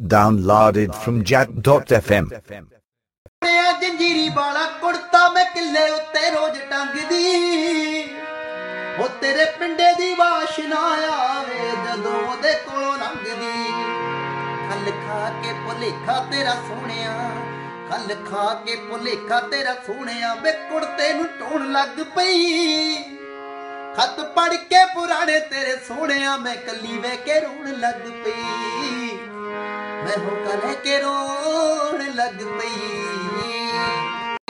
Downloaded from Jack.fm. जंजीरी वाला कुर्ता मैं किले उत्ते रोज टंगदी हो तेरे पिंडे दी वाशना आवे जदों ओदे कोलों लंघदी खल खा के भुलेखा तेरा सोहणिया खल खा के भुलेखा तेरा सोहणिया वे कुर्ते नूं ढोण लग पई खत पढ़ के पुराने तेरे सोहणिया मैं कली वे के रोण लग पई मैं हो कले के रोण लग पई।